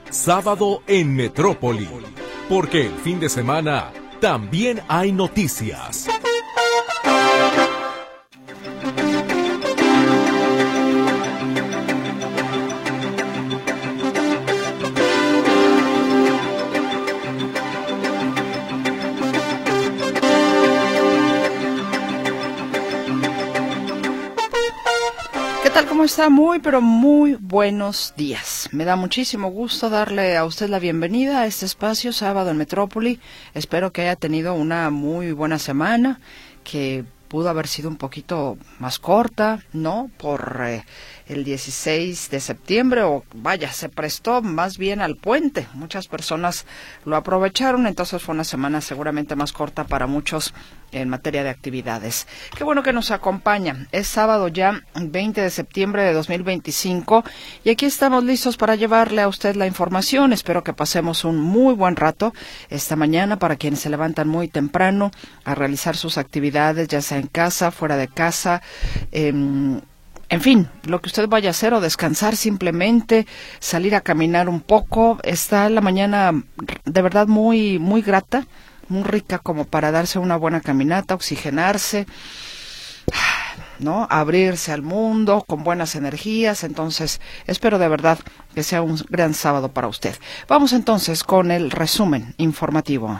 Sábado en Metrópoli, porque el fin de semana también hay noticias. ¿Cómo está? Muy, pero muy buenos días. Me da muchísimo gusto darle a usted la bienvenida a este espacio Sábado en Metrópoli. Espero que haya tenido una muy buena semana, que pudo haber sido un poquito más corta, ¿no? Por el 16 de septiembre, o vaya, se prestó más bien al puente. Muchas personas lo aprovecharon, entonces fue una semana seguramente más corta para muchos en materia de actividades. Qué bueno que nos acompaña. Es sábado ya, 20 de septiembre de 2025, y aquí estamos listos para llevarle a usted la información. Espero que pasemos un muy buen rato esta mañana para quienes se levantan muy temprano a realizar sus actividades, ya sea en casa, fuera de casa, en fin, lo que usted vaya a hacer, o descansar simplemente, salir a caminar un poco. Está la mañana de verdad muy, muy grata, muy rica como para darse una buena caminata, oxigenarse, ¿no? Abrirse al mundo con buenas energías. Entonces, espero de verdad que sea un gran sábado para usted. Vamos entonces con el resumen informativo.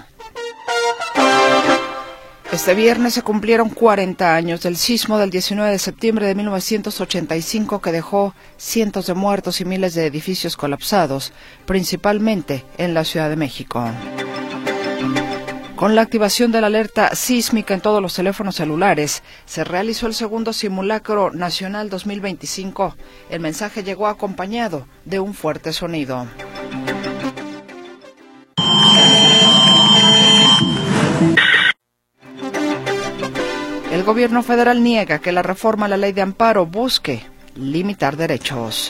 Este viernes se cumplieron 40 años del sismo del 19 de septiembre de 1985 que dejó cientos de muertos y miles de edificios colapsados, principalmente en la Ciudad de México. Con la activación de la alerta sísmica en todos los teléfonos celulares, se realizó el segundo simulacro nacional 2025. El mensaje llegó acompañado de un fuerte sonido. El gobierno federal niega que la reforma a la ley de amparo busque limitar derechos.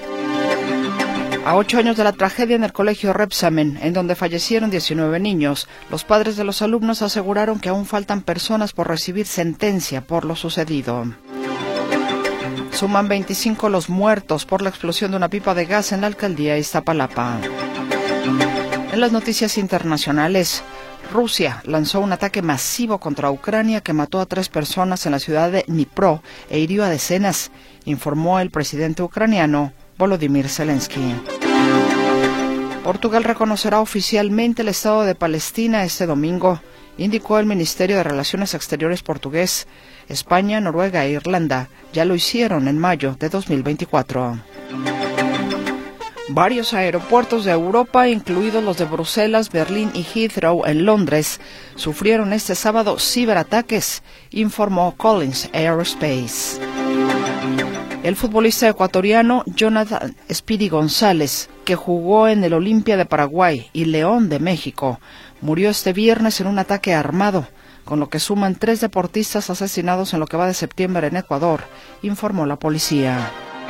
A 8 años de la tragedia en el colegio Repsamen, en donde fallecieron 19 niños, los padres de los alumnos aseguraron que aún faltan personas por recibir sentencia por lo sucedido. Suman 25 los muertos por la explosión de una pipa de gas en la alcaldía de Iztapalapa. En las noticias internacionales, Rusia lanzó un ataque masivo contra Ucrania que mató a 3 personas en la ciudad de Dnipro e hirió a decenas, informó el presidente ucraniano Volodymyr Zelensky. Portugal reconocerá oficialmente el Estado de Palestina este domingo, indicó el Ministerio de Relaciones Exteriores portugués. España, Noruega e Irlanda ya lo hicieron en mayo de 2024. Varios aeropuertos de Europa, incluidos los de Bruselas, Berlín y Heathrow en Londres, sufrieron este sábado ciberataques, informó Collins Aerospace. El futbolista ecuatoriano Jonathan Speedy González, que jugó en el Olimpia de Paraguay y León de México, murió este viernes en un ataque armado, con lo que suman 3 deportistas asesinados en lo que va de septiembre en Ecuador, informó la policía.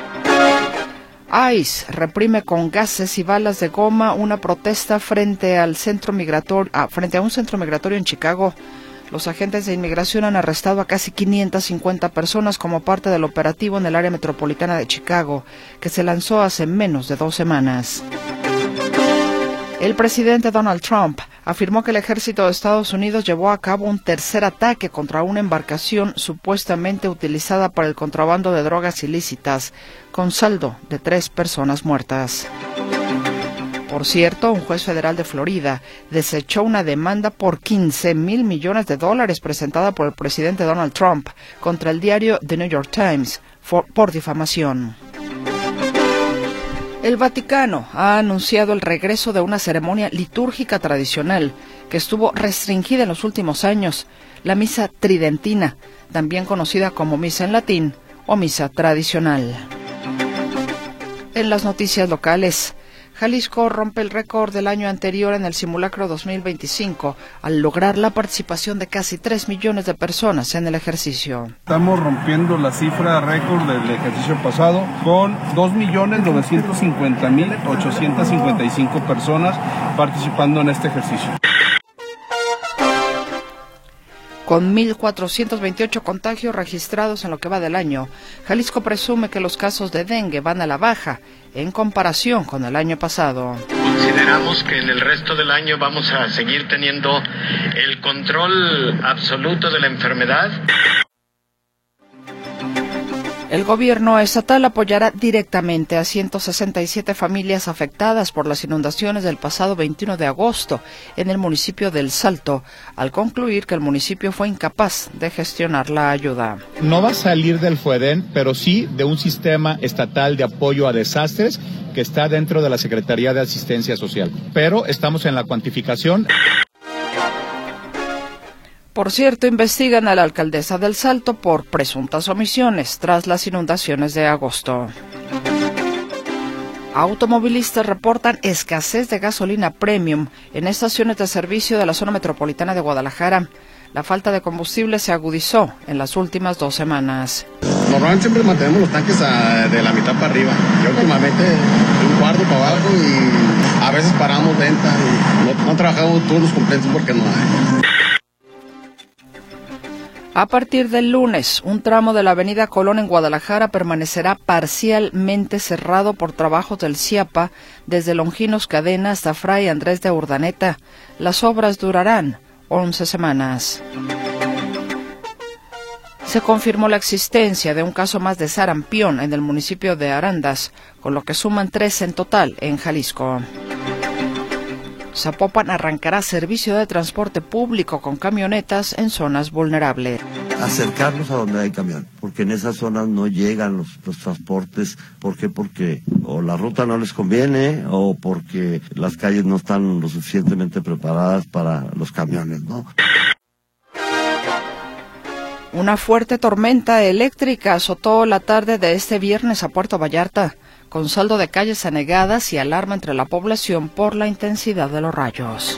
ICE reprime con gases y balas de goma una protesta frente a un centro migratorio en Chicago. Los agentes de inmigración han arrestado a casi 550 personas como parte del operativo en el área metropolitana de Chicago, que se lanzó hace menos de 2 semanas. El presidente Donald Trump afirmó que el ejército de Estados Unidos llevó a cabo un tercer ataque contra una embarcación supuestamente utilizada para el contrabando de drogas ilícitas, con saldo de 3 personas muertas. Por cierto, un juez federal de Florida desechó una demanda por $15 mil millones presentada por el presidente Donald Trump contra el diario The New York Times por difamación. El Vaticano ha anunciado el regreso de una ceremonia litúrgica tradicional que estuvo restringida en los últimos años, la misa tridentina, también conocida como misa en latín o misa tradicional. En las noticias locales, Jalisco rompe el récord del año anterior en el simulacro 2025 al lograr la participación de casi 3 millones de personas en el ejercicio. Estamos rompiendo la cifra récord del ejercicio pasado con 2.950.855 personas participando en este ejercicio. Con 1.428 contagios registrados en lo que va del año, Jalisco presume que los casos de dengue van a la baja en comparación con el año pasado. Consideramos que en el resto del año vamos a seguir teniendo el control absoluto de la enfermedad. El gobierno estatal apoyará directamente a 167 familias afectadas por las inundaciones del pasado 21 de agosto en el municipio del Salto, al concluir que el municipio fue incapaz de gestionar la ayuda. No va a salir del FUEDEN, pero sí de un sistema estatal de apoyo a desastres que está dentro de la Secretaría de Asistencia Social. Pero estamos en la cuantificación. Por cierto, investigan a la alcaldesa del Salto por presuntas omisiones tras las inundaciones de agosto. Automovilistas reportan escasez de gasolina premium en estaciones de servicio de la zona metropolitana de Guadalajara. La falta de combustible se agudizó en las últimas 2 semanas. Normalmente siempre mantenemos los tanques de la mitad para arriba. Y últimamente de un cuarto para abajo y a veces paramos venta y no trabajamos turnos completos porque no hay. A partir del lunes, un tramo de la avenida Colón en Guadalajara permanecerá parcialmente cerrado por trabajos del CIAPA desde Longinos Cadena hasta Fray Andrés de Urdaneta. Las obras durarán 11 semanas. Se confirmó la existencia de un caso más de sarampión en el municipio de Arandas, con lo que suman 3 en total en Jalisco. Zapopan arrancará servicio de transporte público con camionetas en zonas vulnerables. Acercarnos a donde hay camión, porque en esas zonas no llegan los transportes. ¿Por qué? Porque o la ruta no les conviene o porque las calles no están lo suficientemente preparadas para los camiones, ¿no? Una fuerte tormenta eléctrica azotó la tarde de este viernes a Puerto Vallarta, con saldo de calles anegadas y alarma entre la población por la intensidad de los rayos.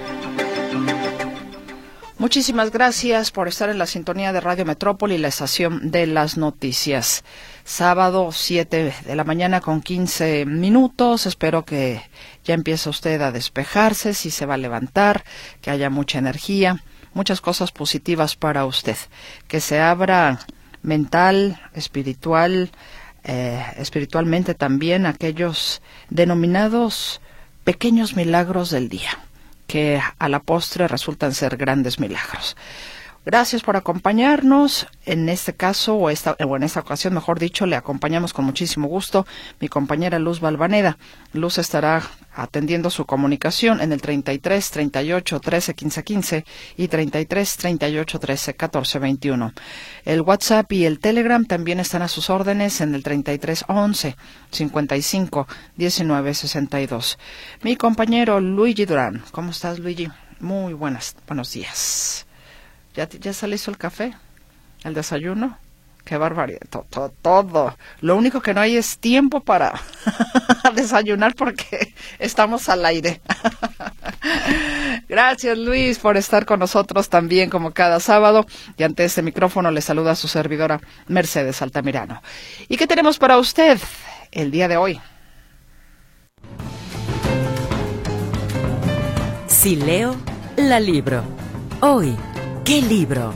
Muchísimas gracias por estar en la sintonía de Radio Metrópoli, la estación de las noticias. Sábado, 7 de la mañana con 15 minutos. Espero que ya empiece usted a despejarse, si se va a levantar, que haya mucha energía, muchas cosas positivas para usted. Que se abra mental, espiritualmente también aquellos denominados pequeños milagros del día, que a la postre resultan ser grandes milagros. Gracias por acompañarnos. En este caso, o en esta ocasión, mejor dicho, le acompañamos con muchísimo gusto mi compañera Luz Balvaneda. Luz estará atendiendo su comunicación en el 33 38 13 15 15 y 33 38 13 14 21. El WhatsApp y el Telegram también están a sus órdenes en el 33 11 55 19 62. Mi compañero Luigi Durán. ¿Cómo estás, Luigi? Muy buenos días. ¿Ya se le hizo el café? ¿El desayuno? ¡Qué barbaridad! Todo. Lo único que no hay es tiempo para desayunar porque estamos al aire. Gracias, Luis, por estar con nosotros también como cada sábado. Y ante este micrófono le saluda a su servidora Mercedes Altamirano. ¿Y qué tenemos para usted el día de hoy? Si leo, la libro. Hoy, ¿qué libro?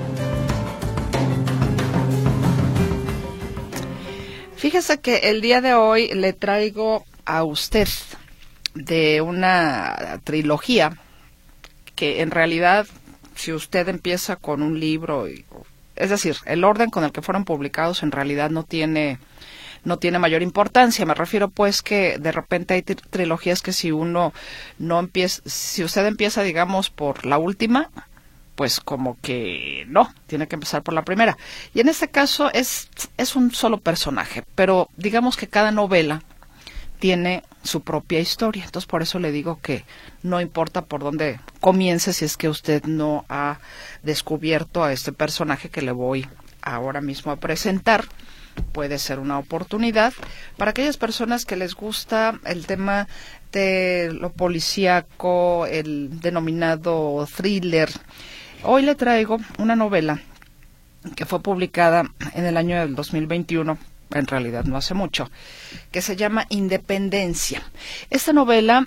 Fíjese que el día de hoy le traigo a usted de una trilogía que en realidad, si usted empieza con un libro, es decir, el orden con el que fueron publicados en realidad no tiene mayor importancia. Me refiero pues que de repente hay trilogías que si usted empieza, digamos, por la última, pues como que no, tiene que empezar por la primera. Y en este caso es un solo personaje, pero digamos que cada novela tiene su propia historia. Entonces por eso le digo que no importa por dónde comience si es que usted no ha descubierto a este personaje que le voy ahora mismo a presentar. Puede ser una oportunidad para aquellas personas que les gusta el tema de lo policíaco, el denominado thriller. Hoy le traigo una novela que fue publicada en el año del 2021, en realidad no hace mucho, que se llama Independencia. Esta novela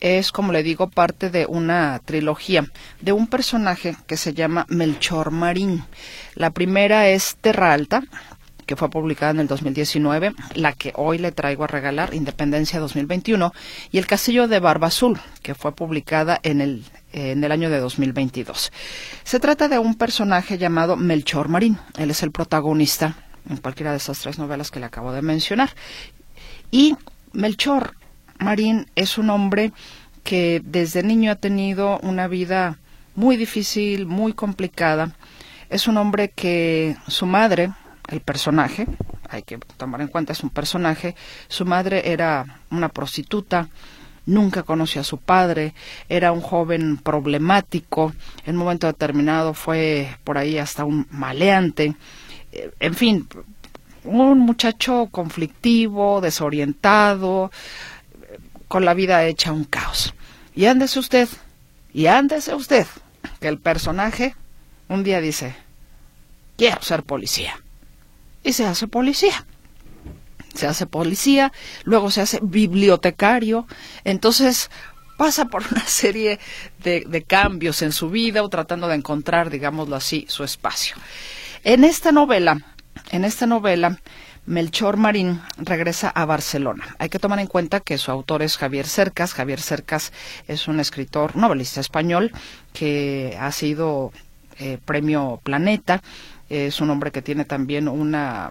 es, como le digo, parte de una trilogía de un personaje que se llama Melchor Marín. La primera es Terra Alta, que fue publicada en el 2019, la que hoy le traigo a regalar, Independencia 2021, y El Castillo de Barba Azul, que fue publicada en el año de 2022. Se trata de un personaje llamado Melchor Marín. Él es el protagonista en cualquiera de estas 3 novelas que le acabo de mencionar. Y Melchor Marín es un hombre que desde niño ha tenido una vida muy difícil, muy complicada. Es un hombre que su madre, el personaje, hay que tomar en cuenta, es un personaje, su madre era una prostituta, nunca conoció a su padre, era un joven problemático, en un momento determinado fue por ahí hasta un maleante, en fin, un muchacho conflictivo, desorientado, con la vida hecha un caos. Y ándese usted, que el personaje un día dice, quiero ser policía. Y se hace policía. Luego se hace bibliotecario. Entonces pasa por una serie de cambios en su vida o tratando de encontrar, digámoslo así, su espacio. En esta novela, Melchor Marín regresa a Barcelona. Hay que tomar en cuenta que su autor es Javier Cercas. Javier Cercas es un escritor, novelista español que ha sido premio Planeta. Es un hombre que tiene también una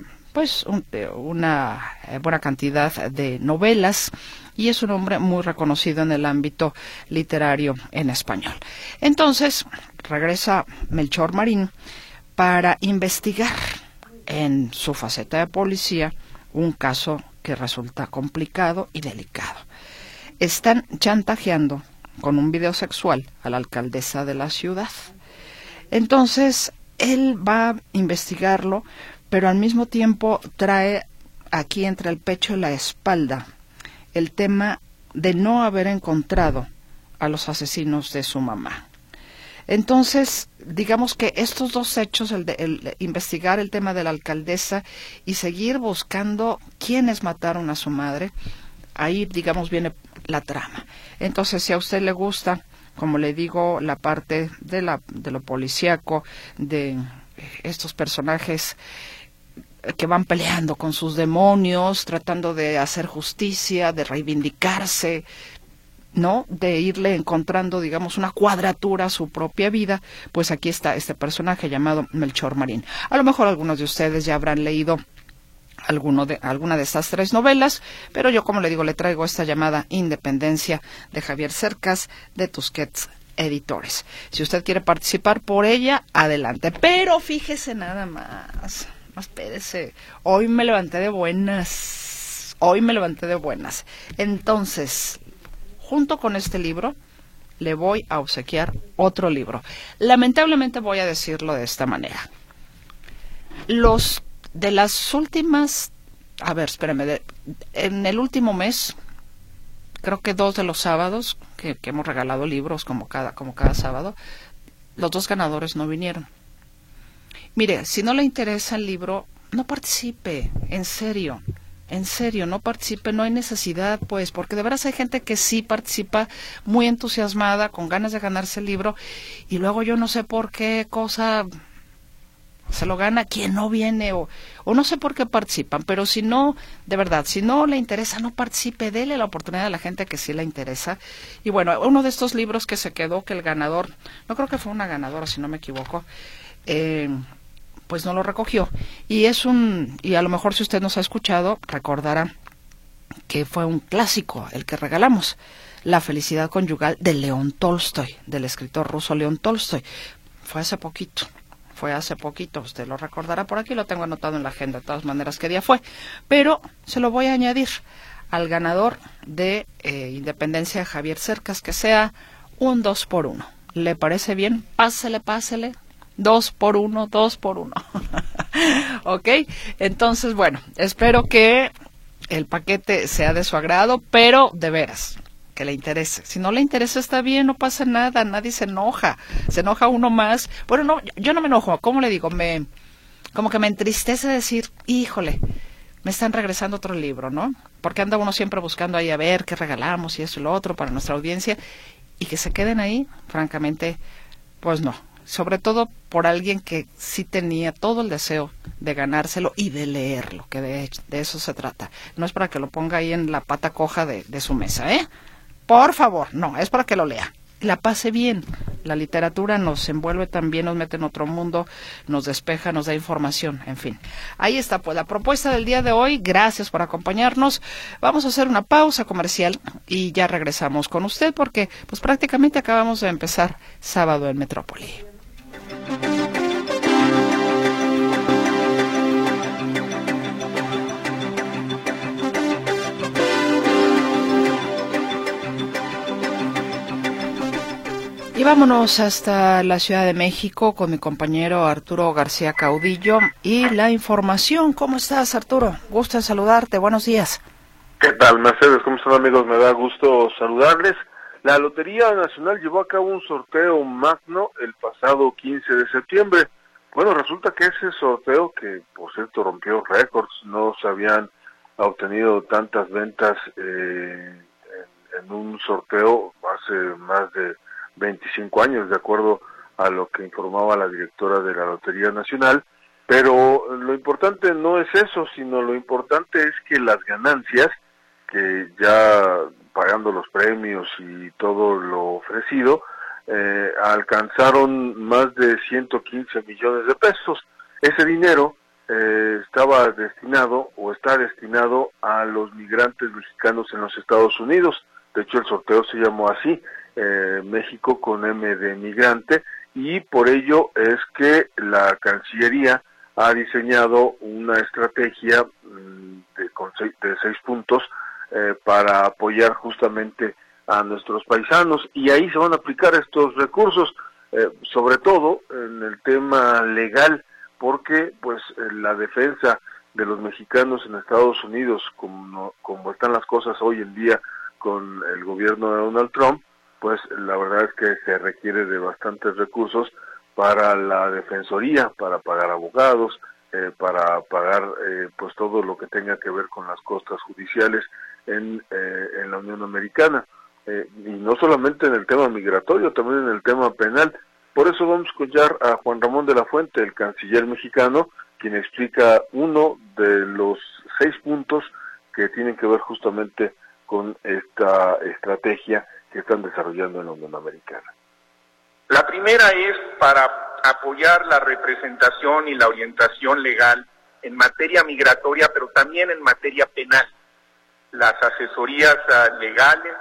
buena cantidad de novelas y es un hombre muy reconocido en el ámbito literario en español. Entonces, regresa Melchor Marín para investigar en su faceta de policía un caso que resulta complicado y delicado. Están chantajeando con un video sexual a la alcaldesa de la ciudad. Entonces, él va a investigarlo, pero al mismo tiempo trae aquí entre el pecho y la espalda el tema de no haber encontrado a los asesinos de su mamá. Entonces, digamos que estos 2 hechos, el investigar el tema de la alcaldesa y seguir buscando quiénes mataron a su madre, ahí, digamos, viene la trama. Entonces, si a usted le gusta, como le digo, la parte de lo policíaco, de estos personajes que van peleando con sus demonios, tratando de hacer justicia, de reivindicarse, ¿no? De irle encontrando, digamos, una cuadratura a su propia vida, pues aquí está este personaje llamado Melchor Marín. A lo mejor algunos de ustedes ya habrán leído alguna de estas 3 novelas, pero yo, como le digo, le traigo esta llamada Independencia de Javier Cercas, de Tusquets Editores. Si usted quiere participar por ella, adelante. Pero fíjese nada más, espérese, hoy me levanté de buenas. Entonces, junto con este libro, le voy a obsequiar otro libro. Lamentablemente voy a decirlo de esta manera. De las últimas, en el último mes, creo que 2 de los sábados que hemos regalado libros como cada sábado, los 2 ganadores no vinieron. Mire, si no le interesa el libro, no participe, en serio, no participe, no hay necesidad, pues, porque de veras hay gente que sí participa muy entusiasmada, con ganas de ganarse el libro, y luego yo no sé por qué cosa se lo gana quien no viene o no sé por qué participan, pero si no, de verdad, si no le interesa, no participe, dele la oportunidad a la gente que sí le interesa. Y bueno, uno de estos libros que se quedó, que el ganador, no creo que fue una ganadora si no me equivoco, pues no lo recogió, y a lo mejor si usted nos ha escuchado, recordará que fue un clásico el que regalamos, La felicidad conyugal de León Tolstoy, del escritor ruso León Tolstoy. Fue hace poquito, usted lo recordará, por aquí lo tengo anotado en la agenda, de todas maneras qué día fue, pero se lo voy a añadir al ganador de Independencia de Javier Cercas, que sea un 2x1. ¿Le parece bien? Pásele. 2x1. ¿Ok? Entonces, bueno, espero que el paquete sea de su agrado, pero de veras, que le interese. Si no le interesa, está bien, no pasa nada, nadie se enoja. Se enoja uno más. Bueno, no, yo no me enojo, ¿cómo le digo? Como que me entristece decir, híjole, me están regresando otro libro, ¿no? Porque anda uno siempre buscando ahí a ver qué regalamos y esto y lo otro para nuestra audiencia, y que se queden ahí, francamente, pues no. Sobre todo por alguien que sí tenía todo el deseo de ganárselo y de leerlo, que de eso se trata. No es para que lo ponga ahí en la pata coja de su mesa, ¿eh? Por favor, no, es para que lo lea. La pase bien. La literatura nos envuelve también, nos mete en otro mundo, nos despeja, nos da información, en fin. Ahí está, pues, la propuesta del día de hoy. Gracias por acompañarnos. Vamos a hacer una pausa comercial y ya regresamos con usted porque, pues, prácticamente acabamos de empezar Sábado en Metrópoli. Y vámonos hasta la Ciudad de México con mi compañero Arturo García Caudillo y la información. ¿Cómo estás, Arturo? Gusto en saludarte. Buenos días. ¿Qué tal, Mercedes? ¿Cómo están, amigos? Me da gusto saludarles. La Lotería Nacional llevó a cabo un sorteo magno el pasado 15 de septiembre. Bueno, resulta que ese sorteo, que por cierto rompió récords, no se habían obtenido tantas ventas en un sorteo hace más de 25 años, de acuerdo a lo que informaba la directora de la Lotería Nacional, pero lo importante no es eso, sino lo importante es que las ganancias, que ya pagando los premios y todo lo ofrecido, alcanzaron más de 115 millones de pesos. Ese dinero estaba destinado o está destinado a los migrantes mexicanos en los Estados Unidos. De hecho, el sorteo se llamó así, México con M de migrante, y por ello es que la Cancillería ha diseñado una estrategia de 6 puntos para apoyar justamente a nuestros paisanos, y ahí se van a aplicar estos recursos, sobre todo en el tema legal, porque pues la defensa de los mexicanos en Estados Unidos, como están las cosas hoy en día con el gobierno de Donald Trump, pues la verdad es que se requiere de bastantes recursos para la defensoría, para pagar abogados, para pagar pues todo lo que tenga que ver con las costas judiciales en la Unión Americana, y no solamente en el tema migratorio, también en el tema penal. Por eso vamos a escuchar a Juan Ramón de la Fuente, el canciller mexicano, quien explica uno de los 6 puntos que tienen que ver justamente con esta estrategia que están desarrollando en la Unión Americana. La primera es para apoyar la representación y la orientación legal en materia migratoria, pero también en materia penal. Las asesorías legales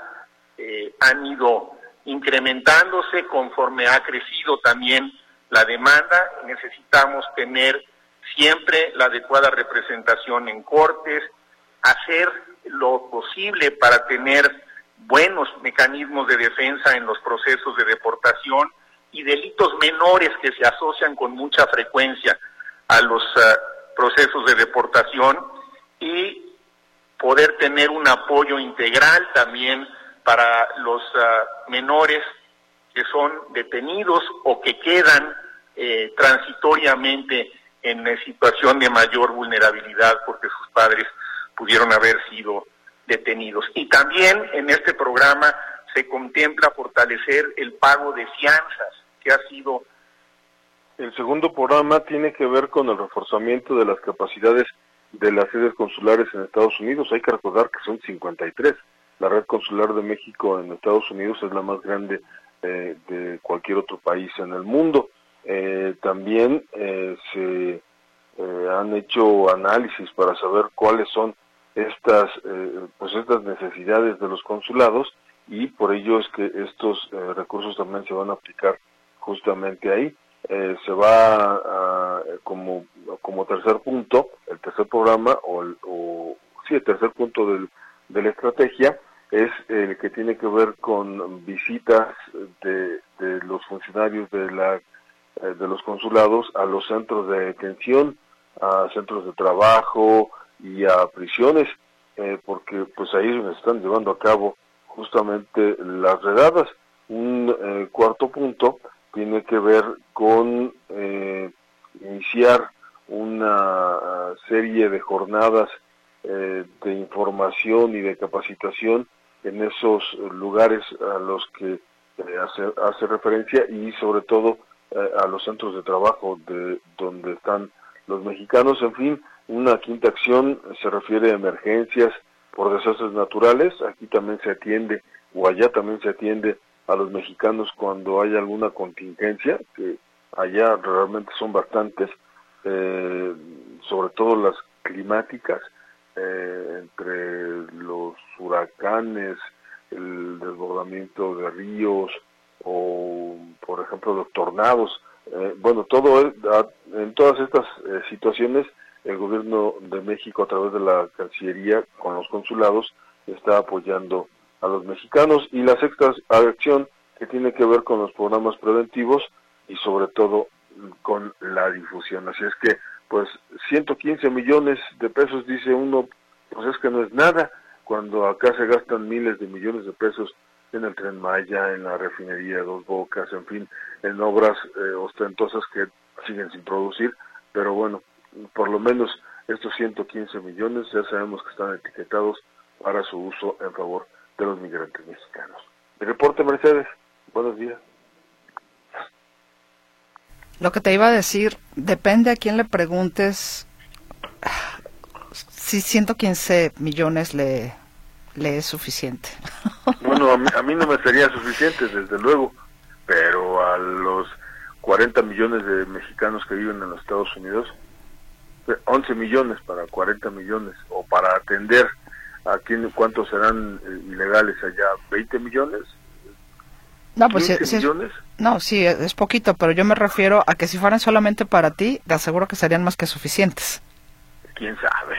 han ido incrementándose conforme ha crecido también la demanda. Necesitamos tener siempre la adecuada representación en cortes, hacer lo posible para tener buenos mecanismos de defensa en los procesos de deportación y delitos menores que se asocian con mucha frecuencia a los procesos de deportación, y poder tener un apoyo integral también para los menores que son detenidos o que quedan transitoriamente en situación de mayor vulnerabilidad porque sus padres pudieron haber sido detenidos. Y también en este programa se contempla fortalecer el pago de fianzas, que ha sido... El segundo programa tiene que ver con el reforzamiento de las capacidades de las sedes consulares en Estados Unidos. Hay que recordar que son 53. La red consular de México en Estados Unidos es la más grande de cualquier otro país en el mundo. También se han hecho análisis para saber cuáles son estas necesidades de los consulados, y por ello es que estos recursos también se van a aplicar justamente ahí. Se va a, como tercer punto, el tercer programa el tercer punto de la estrategia es el que tiene que ver con visitas de los funcionarios de los consulados a los centros de detención, a centros de trabajo y a prisiones, porque pues ahí es donde se están llevando a cabo justamente las redadas. Un cuarto punto tiene que ver con iniciar una serie de jornadas de información y de capacitación en esos lugares a los que hace referencia, y sobre todo a los centros de trabajo de donde están los mexicanos. En fin, una quinta acción se refiere a emergencias por desastres naturales. Aquí también se atiende, o allá también se atiende a los mexicanos cuando hay alguna contingencia, que allá realmente son bastantes, sobre todo las climáticas, entre los huracanes, el desbordamiento de ríos, o por ejemplo los tornados. En todas estas situaciones el gobierno de México, a través de la Cancillería con los consulados, está apoyando a los mexicanos. Y la sexta acción, que tiene que ver con los programas preventivos y sobre todo con la difusión. Así es que, pues, 115 millones de pesos, dice uno, pues es que no es nada, cuando acá se gastan miles de millones de pesos en el Tren Maya, en la refinería de Dos Bocas, en fin, en obras ostentosas que siguen sin producir. Pero bueno, por lo menos estos 115 millones ya sabemos que están etiquetados para su uso en favor de los migrantes mexicanos. Mi reporte, Mercedes. Buenos días. Lo que te iba a decir, depende a quién le preguntes, si 115 millones le es suficiente. Bueno, a mí no me sería suficiente, desde luego, pero a los 40 millones de mexicanos que viven en los Estados Unidos, 11 millones para 40 millones, o para atender a cuántos serán ilegales allá, 20 millones. No, pues millones. No, sí, es poquito, pero yo me refiero a que si fueran solamente para ti, te aseguro que serían más que suficientes. ¿Quién sabe?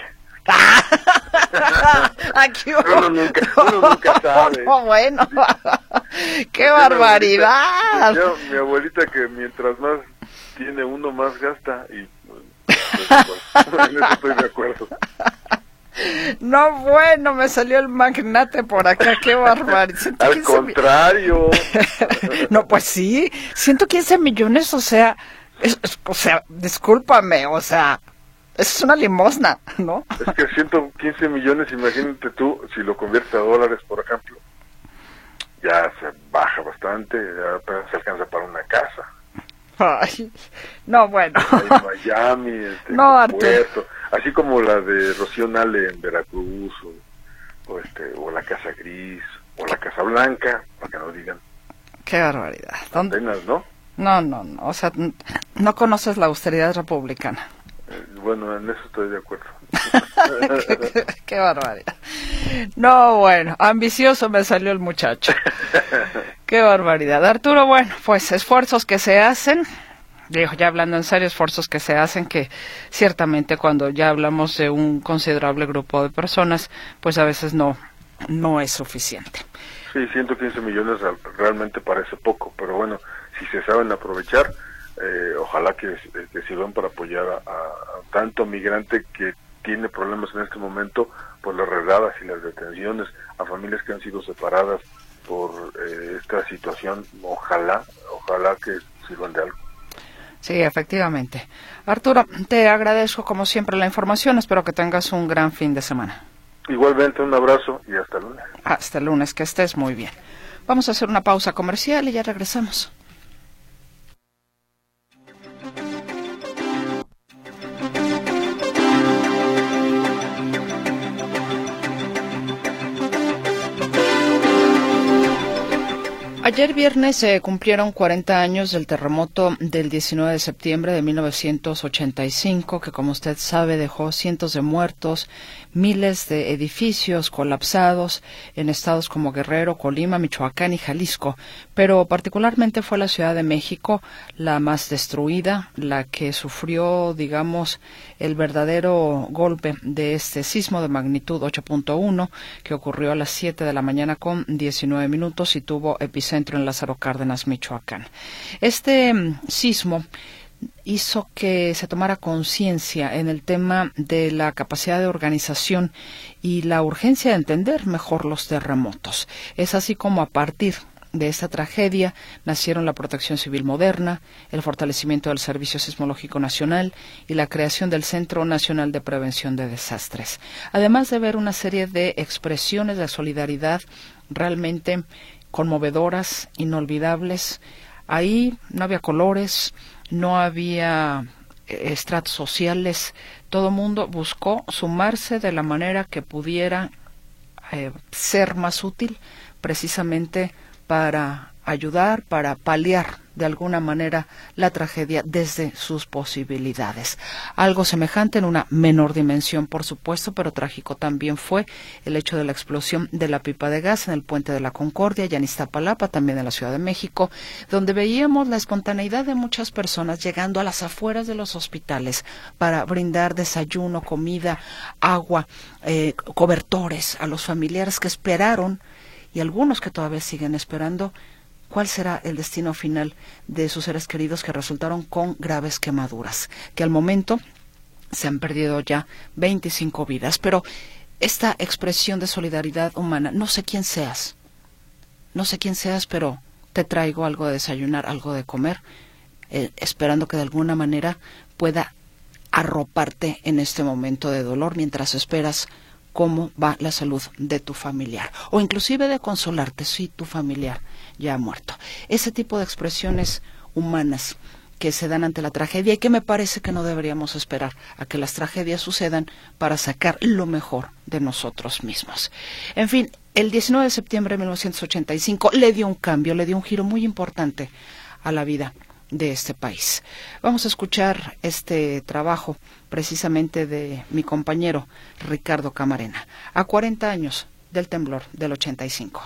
Aquí uno nunca sabe. No, bueno, qué barbaridad. Mi abuelita, que mientras más tiene uno, más gasta, y en eso estoy de acuerdo. No, bueno, me salió el magnate por acá, qué barbaridad. Al contrario. No, pues sí, 115 millones, o sea, discúlpame, o sea, es una limosna, ¿no? Es que 115 millones, imagínate tú, si lo conviertes a dólares, por ejemplo, ya se baja bastante, ya apenas se alcanza para una casa. Ay, no, bueno. En Miami, no, Puerto, así como la de Rocío Nale en Veracruz, o la Casa Gris, o la Casa Blanca, para que no digan. Qué barbaridad. Apenas, ¿no? No, o sea, no conoces la austeridad republicana. Bueno, en eso estoy de acuerdo. Qué barbaridad. No, bueno, ambicioso me salió el muchacho. Qué barbaridad. Arturo, bueno, pues esfuerzos que se hacen, digo, ya hablando en serio, esfuerzos que se hacen que ciertamente cuando ya hablamos de un considerable grupo de personas, pues a veces no es suficiente. Sí, 115 millones realmente parece poco, pero bueno, si se saben aprovechar, ojalá que sirvan para apoyar a tanto migrante que tiene problemas en este momento por las redadas y las detenciones, a familias que han sido separadas por esta situación. Ojalá que sirvan de algo. Sí, efectivamente. Arturo, te agradezco como siempre la información, espero que tengas un gran fin de semana. Igualmente, un abrazo y hasta el lunes. Hasta el lunes, que estés muy bien. Vamos a hacer una pausa comercial y ya regresamos. Ayer viernes se cumplieron 40 años del terremoto del 19 de septiembre de 1985, que como usted sabe dejó cientos de muertos, miles de edificios colapsados en estados como Guerrero, Colima, Michoacán y Jalisco, pero particularmente fue la Ciudad de México la más destruida, la que sufrió, digamos, el verdadero golpe de este sismo de magnitud 8.1 que ocurrió a las 7 de la mañana con 19 minutos y tuvo epicentro en Lázaro Cárdenas, Michoacán. Este sismo hizo que se tomara conciencia en el tema de la capacidad de organización y la urgencia de entender mejor los terremotos. Es así como a partir de esta tragedia nacieron la Protección Civil moderna, el fortalecimiento del Servicio Sismológico Nacional y la creación del Centro Nacional de Prevención de Desastres. Además de ver una serie de expresiones de solidaridad realmente conmovedoras, inolvidables. Ahí no había colores, no había estratos sociales, todo el mundo buscó sumarse de la manera que pudiera ser más útil, precisamente para ayudar, para paliar de alguna manera la tragedia desde sus posibilidades. Algo semejante en una menor dimensión, por supuesto, pero trágico también fue el hecho de la explosión de la pipa de gas en el Puente de la Concordia, ya en Iztapalapa, también en la Ciudad de México, donde veíamos la espontaneidad de muchas personas llegando a las afueras de los hospitales para brindar desayuno, comida, agua, cobertores a los familiares que esperaron, y algunos que todavía siguen esperando, cuál será el destino final de sus seres queridos que resultaron con graves quemaduras, que al momento se han perdido ya 25 vidas. Pero esta expresión de solidaridad humana, no sé quién seas, pero te traigo algo de desayunar, algo de comer, esperando que de alguna manera pueda arroparte en este momento de dolor mientras esperas cómo va la salud de tu familiar, o inclusive de consolarte si tu familiar ya ha muerto. Ese tipo de expresiones humanas que se dan ante la tragedia y que me parece que no deberíamos esperar a que las tragedias sucedan para sacar lo mejor de nosotros mismos. En fin, el 19 de septiembre de 1985 le dio un cambio, le dio un giro muy importante a la vida de este país. Vamos a escuchar este trabajo precisamente de mi compañero Ricardo Camarena, a 40 años del temblor del 85.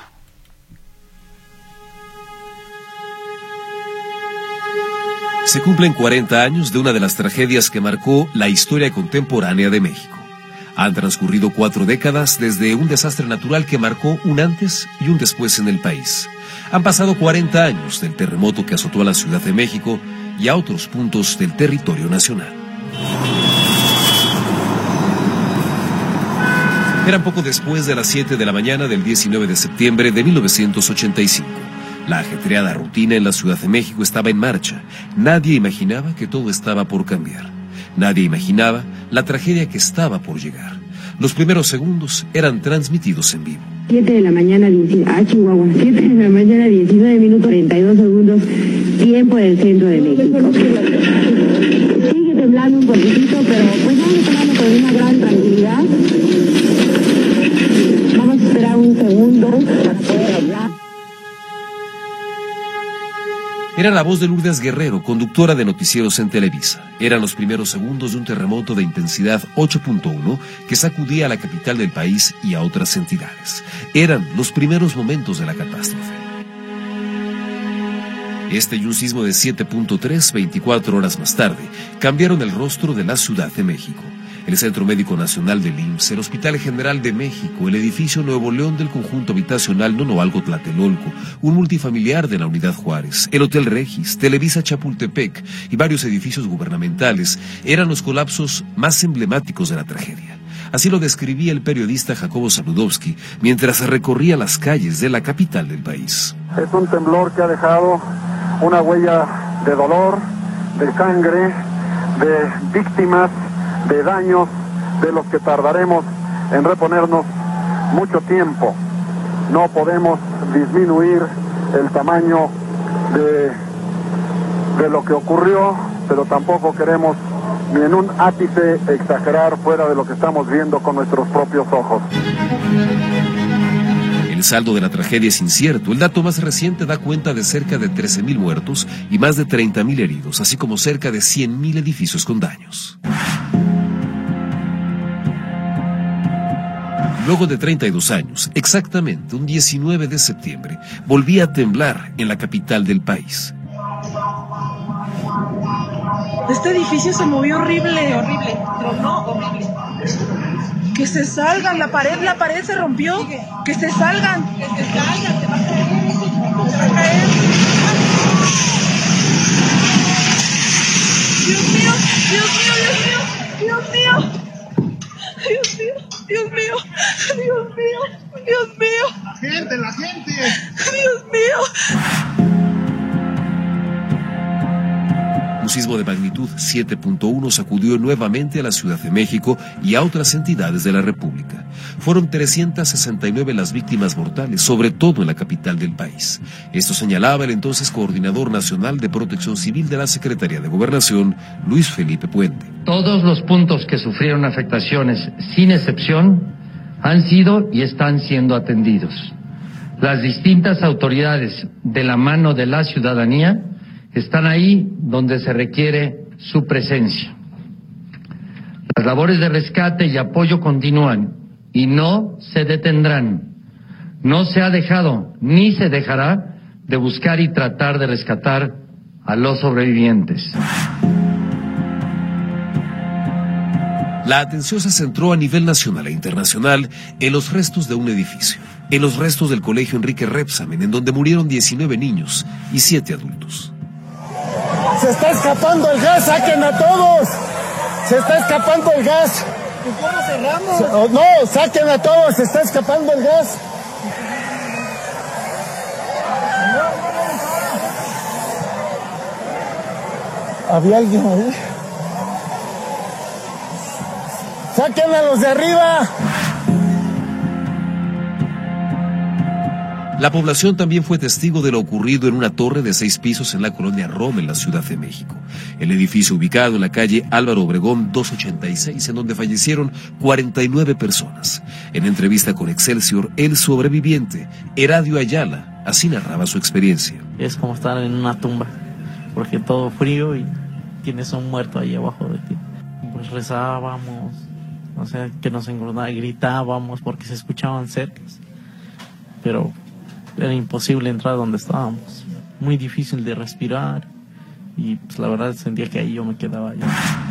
Se cumplen 40 años de una de las tragedias que marcó la historia contemporánea de México. Han transcurrido 4 décadas desde un desastre natural que marcó un antes y un después en el país. Han pasado 40 años del terremoto que azotó a la Ciudad de México y a otros puntos del territorio nacional. Eran poco después de las 7 de la mañana del 19 de septiembre de 1985. La ajetreada rutina en la Ciudad de México estaba en marcha. Nadie imaginaba que todo estaba por cambiar. Nadie imaginaba la tragedia que estaba por llegar. Los primeros segundos eran transmitidos en vivo. 7 de la mañana, Chihuahua, 7 de la mañana, 19 minutos, 42 segundos, tiempo del centro de México. Sigue temblando un poquitito, pero pues vamos tomando con una gran tranquilidad. Vamos a esperar un segundo para poder hablar. Era la voz de Lourdes Guerrero, conductora de noticieros en Televisa. Eran los primeros segundos de un terremoto de intensidad 8.1 que sacudía a la capital del país y a otras entidades. Eran los primeros momentos de la catástrofe. Este y un sismo de 7.3, 24 horas más tarde, cambiaron el rostro de la Ciudad de México. El Centro Médico Nacional del IMSS, el Hospital General de México, el edificio Nuevo León del conjunto habitacional Nonoalco Tlatelolco, un multifamiliar de la Unidad Juárez, el Hotel Regis, Televisa Chapultepec y varios edificios gubernamentales eran los colapsos más emblemáticos de la tragedia. Así lo describía el periodista Jacobo Saludowski mientras recorría las calles de la capital del país. Es un temblor que ha dejado una huella de dolor, de sangre, de víctimas, de daños de los que tardaremos en reponernos mucho tiempo. No podemos disminuir el tamaño de lo que ocurrió, pero tampoco queremos ni en un ápice exagerar fuera de lo que estamos viendo con nuestros propios ojos. El saldo de la tragedia es incierto. El dato más reciente da cuenta de cerca de 13,000 muertos y más de 30,000 heridos, así como cerca de 100,000 edificios con daños. Luego de 32 años, exactamente un 19 de septiembre, volvía a temblar en la capital del país. Este edificio se movió horrible, tronó horrible. Que se salgan, la pared se rompió, que se salgan. Que se salgan, se va a caer. Se va a caer. Dios mío, Dios mío, Dios mío, Dios mío. Dios mío, Dios mío, Dios mío, Dios mío. La gente. Dios Dios mío. Un sismo de magnitud 7.1 sacudió nuevamente a la Ciudad de México y a otras entidades de la República. Fueron 369 las víctimas mortales, sobre todo en la capital del país. Esto señalaba el entonces Coordinador Nacional de Protección Civil de la Secretaría de Gobernación, Luis Felipe Puente. Todos los puntos que sufrieron afectaciones, sin excepción, han sido y están siendo atendidos. Las distintas autoridades, de la mano de la ciudadanía, están ahí donde se requiere su presencia. Las labores de rescate y apoyo continúan y no se detendrán. No se ha dejado ni se dejará de buscar y tratar de rescatar a los sobrevivientes. La atención se centró a nivel nacional e internacional en los restos de un edificio, en los restos del colegio Enrique Rebsamen, en donde murieron 19 niños y 7 adultos. ¡Se está escapando el gas! ¡Saquen a todos! ¡Se está escapando el gas! ¿Y cómo cerramos? No, saquen a todos, se está escapando el gas. ¿Había alguien ahí? ¡Saquen a los de arriba! La población también fue testigo de lo ocurrido en una torre de 6 pisos en la colonia Roma, en la Ciudad de México. El edificio ubicado en la calle Álvaro Obregón 286, en donde fallecieron 49 personas. En entrevista con Excelsior, el sobreviviente, Heradio Ayala, así narraba su experiencia. Es como estar en una tumba, porque todo frío y tienes un muerto ahí abajo de ti. Pues rezábamos, o sea, que nos engordaba, gritábamos porque se escuchaban cercas, pero era imposible entrar donde estábamos, muy difícil de respirar y pues la verdad sentía que ahí yo me quedaba allá.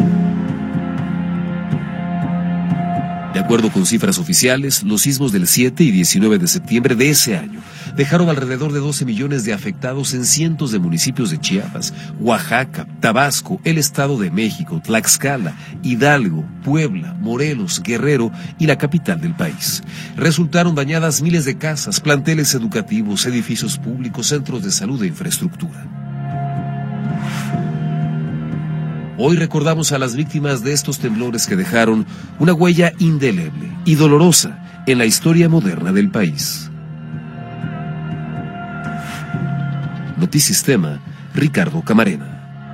De acuerdo con cifras oficiales, los sismos del 7 y 19 de septiembre de ese año dejaron alrededor de 12 millones de afectados en cientos de municipios de Chiapas, Oaxaca, Tabasco, el Estado de México, Tlaxcala, Hidalgo, Puebla, Morelos, Guerrero y la capital del país. Resultaron dañadas miles de casas, planteles educativos, edificios públicos, centros de salud e infraestructura. Hoy recordamos a las víctimas de estos temblores que dejaron una huella indeleble y dolorosa en la historia moderna del país. Notisistema, Ricardo Camarena.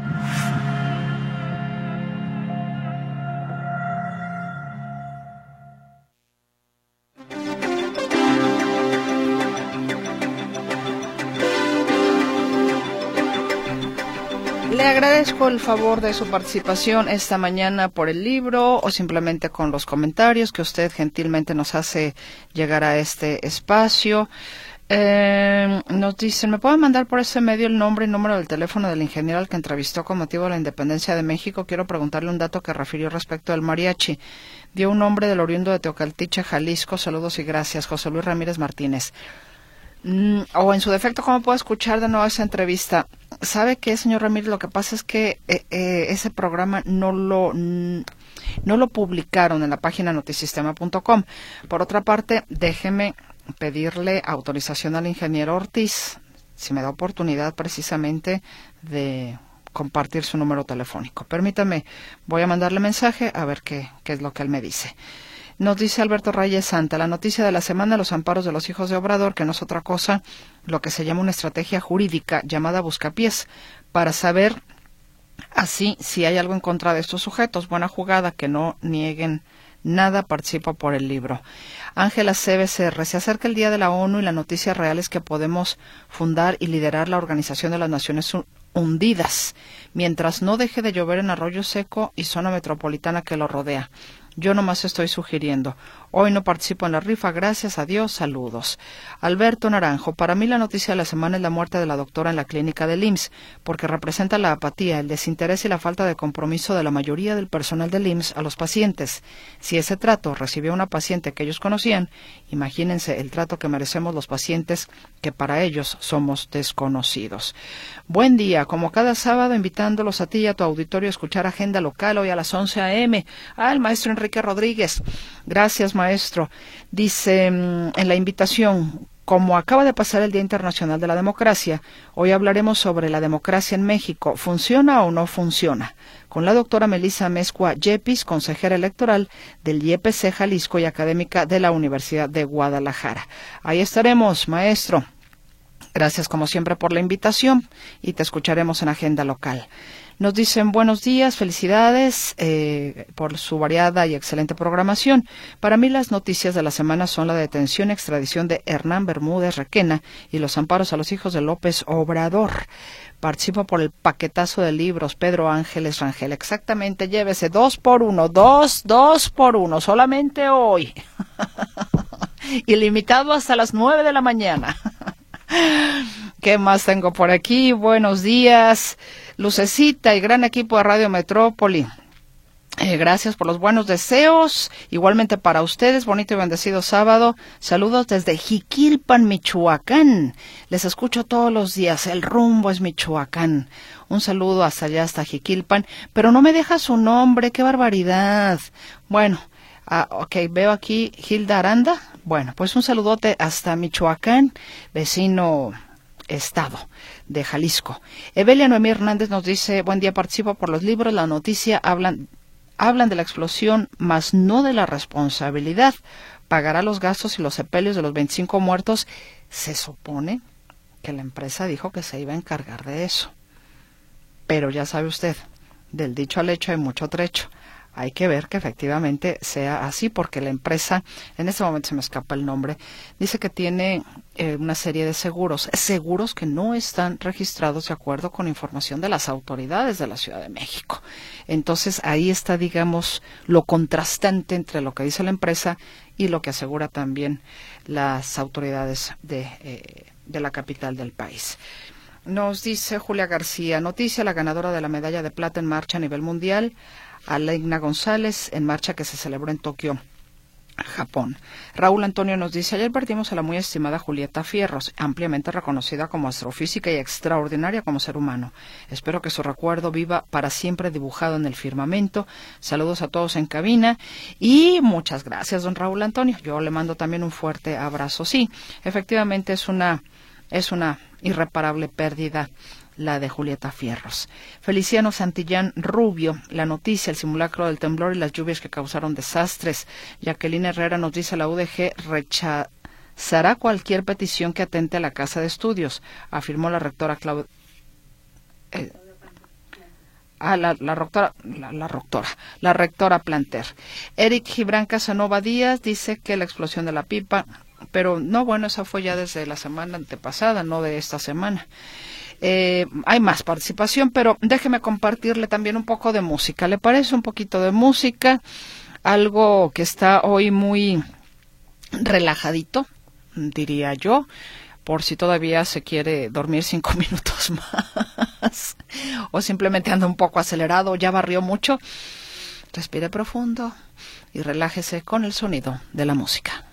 Le agradezco el favor de su participación esta mañana por el libro o simplemente con los comentarios que usted gentilmente nos hace llegar a este espacio. Nos dicen, ¿me pueden mandar por ese medio el nombre y número del teléfono del ingeniero al que entrevistó con motivo de la independencia de México? Quiero preguntarle un dato que refirió respecto del mariachi. Dio un nombre del oriundo de Teocaltiche, Jalisco. Saludos y gracias. José Luis Ramírez Martínez. O en su defecto, ¿cómo puedo escuchar de nuevo esa entrevista? ¿Sabe qué, señor Ramírez? Lo que pasa es que ese programa no lo publicaron en la página notisistema.com. Por otra parte, déjeme pedirle autorización al ingeniero Ortiz, si me da oportunidad precisamente de compartir su número telefónico. Permítame, voy a mandarle mensaje a ver qué es lo que él me dice. Nos dice Alberto Reyes Santa, la noticia de la semana, los amparos de los hijos de Obrador, que no es otra cosa lo que se llama una estrategia jurídica llamada buscapiés, para saber así si hay algo en contra de estos sujetos. Buena jugada, que no nieguen nada, participo por el libro. Ángela CBCR, se acerca el Día de la ONU y la noticia real es que podemos fundar y liderar la Organización de las Naciones Unidas, mientras no deje de llover en Arroyo Seco y zona metropolitana que lo rodea. Yo nomás estoy sugiriendo. Hoy no participo en la rifa, gracias a Dios, saludos. Alberto Naranjo, para mí la noticia de la semana es la muerte de la doctora en la clínica del IMSS, porque representa la apatía, el desinterés y la falta de compromiso de la mayoría del personal del IMSS a los pacientes. Si ese trato recibió a una paciente que ellos conocían, imagínense el trato que merecemos los pacientes que para ellos somos desconocidos. Buen día, como cada sábado invitándolos a ti y a tu auditorio a escuchar Agenda Local hoy a las 11 a.m. El maestro Enrique Rodríguez. Gracias, maestro. Dice en la invitación, Como acaba de pasar el Día Internacional de la Democracia, hoy hablaremos sobre la democracia en México. ¿Funciona o no funciona? Con la doctora Melissa Mezcua Yepis, consejera electoral del IEPC Jalisco y académica de la Universidad de Guadalajara. Ahí estaremos, maestro. Gracias como siempre por la invitación y te escucharemos en Agenda Local. Nos dicen buenos días, felicidades por su variada y excelente programación. Para mí las noticias de la semana son la detención y extradición de Hernán Bermúdez Requena y los amparos a los hijos de López Obrador. Participo por el paquetazo de libros Pedro Ángeles Rangel. Exactamente, llévese 2 por 1, 2 por 1, solamente hoy. Ilimitado hasta las 9 de la mañana. ¿Qué más tengo por aquí? Buenos días, Lucecita y gran equipo de Radio Metrópoli. Gracias por los buenos deseos. Igualmente para ustedes, bonito y bendecido sábado. Saludos desde Jiquilpan, Michoacán. Les escucho todos los días. El rumbo es Michoacán. Un saludo hasta allá, hasta Jiquilpan. Pero no me deja su nombre. ¡Qué barbaridad! Bueno, ok, veo aquí Hilda Aranda. Bueno, pues un saludote hasta Michoacán, vecino estado de Jalisco. Evelia Noemí Hernández nos dice, buen día, participo por los libros, la noticia hablan de la explosión, mas no de la responsabilidad. Pagará los gastos y los sepelios de los 25 muertos. Se supone que la empresa dijo que se iba a encargar de eso. Pero ya sabe usted, del dicho al hecho hay mucho trecho. Hay que ver que efectivamente sea así, porque la empresa, en este momento se me escapa el nombre, dice que tiene una serie de seguros que no están registrados de acuerdo con información de las autoridades de la Ciudad de México. Entonces ahí está, digamos, lo contrastante entre lo que dice la empresa y lo que asegura también las autoridades de la capital del país. Nos dice Julia García, noticia, la ganadora de la medalla de plata en marcha a nivel mundial, Aleigna González, en marcha que se celebró en Tokio, Japón. Raúl Antonio nos dice, ayer perdimos a la muy estimada Julieta Fierros, ampliamente reconocida como astrofísica y extraordinaria como ser humano. Espero que su recuerdo viva para siempre dibujado en el firmamento. Saludos a todos en cabina y muchas gracias, don Raúl Antonio. Yo le mando también un fuerte abrazo. Sí, efectivamente es una irreparable pérdida la de Julieta Fierros. Feliciano Santillán Rubio, la noticia, el simulacro del temblor y las lluvias que causaron desastres. Jacqueline Herrera nos dice, la UDG rechazará cualquier petición que atente a la Casa de Estudios, afirmó la rectora la rectora Planter. Eric Gibran Casanova Díaz dice que la explosión de la pipa, pero no, bueno, esa fue ya desde la semana antepasada, no de esta semana. Hay más participación, pero déjeme compartirle también un poco de música. ¿Le parece un poquito de música? Algo que está hoy muy relajadito, diría yo, por si todavía se quiere dormir 5 minutos más, o simplemente anda un poco acelerado, ya barrió mucho. Respire profundo y relájese con el sonido de la música.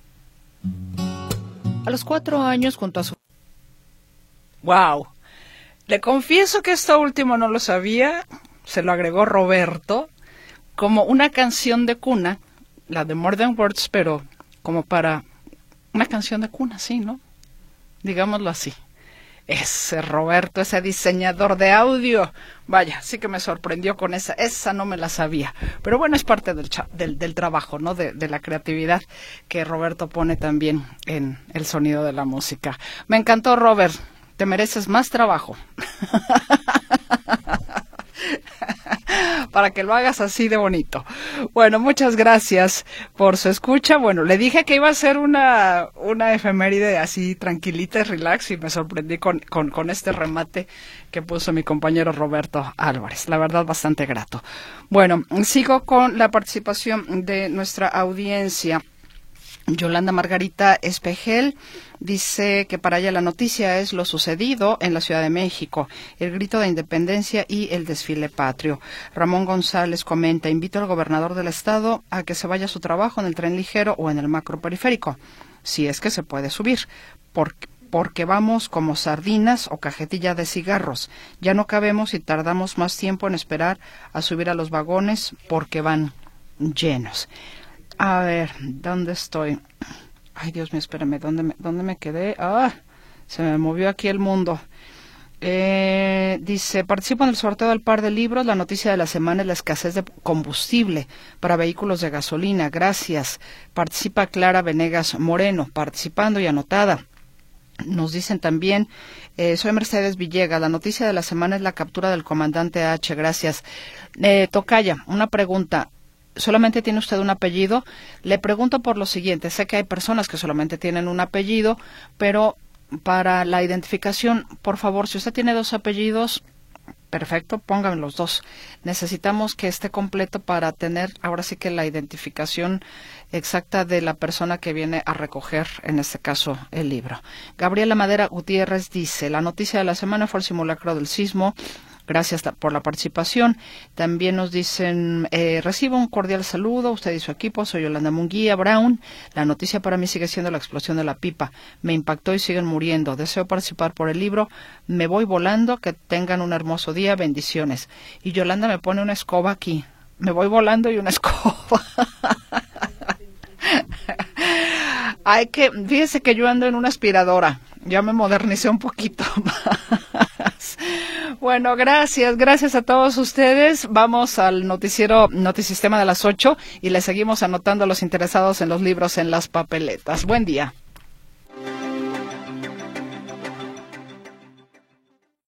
A los 4 años, junto a su... ¡Wow! Le confieso que esto último no lo sabía, se lo agregó Roberto, como una canción de cuna, la de More Than Words, pero como para una canción de cuna, sí, ¿no? Digámoslo así. Ese Roberto, ese diseñador de audio, vaya, sí que me sorprendió con esa no me la sabía. Pero bueno, es parte del trabajo, ¿no? De la creatividad que Roberto pone también en el sonido de la música. Me encantó, Robert. Te mereces más trabajo para que lo hagas así de bonito. Bueno, muchas gracias por su escucha. Bueno, le dije que iba a ser una efeméride así tranquilita y relax y me sorprendí con este remate que puso mi compañero Roberto Álvarez. La verdad, bastante grato. Bueno, sigo con la participación de nuestra audiencia. Yolanda Margarita Espejel dice que para ella la noticia es lo sucedido en la Ciudad de México, el grito de independencia y el desfile patrio. Ramón González comenta, invito al gobernador del estado a que se vaya a su trabajo en el tren ligero o en el macroperiférico, si es que se puede subir, porque vamos como sardinas o cajetilla de cigarros. Ya no cabemos y tardamos más tiempo en esperar a subir a los vagones porque van llenos. A ver, ¿dónde estoy? Ay, Dios mío, espérame, ¿dónde me quedé? Se me movió aquí el mundo. Dice, participo en el sorteo del par de libros. La noticia de la semana es la escasez de combustible para vehículos de gasolina. Gracias. Participa Clara Venegas Moreno, participando y anotada. Nos dicen también, soy Mercedes Villegas, la noticia de la semana es la captura del comandante H. Gracias. Tocaya, una pregunta. ¿Solamente tiene usted un apellido? Le pregunto por lo siguiente. Sé que hay personas que solamente tienen un apellido, pero para la identificación, por favor, si usted tiene 2 apellidos, perfecto, pónganme los 2. Necesitamos que esté completo para tener ahora sí que la identificación exacta de la persona que viene a recoger, en este caso, el libro. Gabriela Madera Gutiérrez dice, la noticia de la semana fue el simulacro del sismo. Gracias por la participación. También nos dicen, recibo un cordial saludo, usted y su equipo, soy Yolanda Munguía Brown. La noticia para mí sigue siendo la explosión de la pipa. Me impactó y siguen muriendo. Deseo participar por el libro. Me voy volando, que tengan un hermoso día, bendiciones. Y Yolanda me pone una escoba aquí. Me voy volando y una escoba. Fíjese que yo ando en una aspiradora. Ya me modernicé un poquito más. Bueno, gracias a todos ustedes. Vamos al noticiero Notisistema de las 8 y le seguimos anotando a los interesados en los libros en las papeletas. Buen día.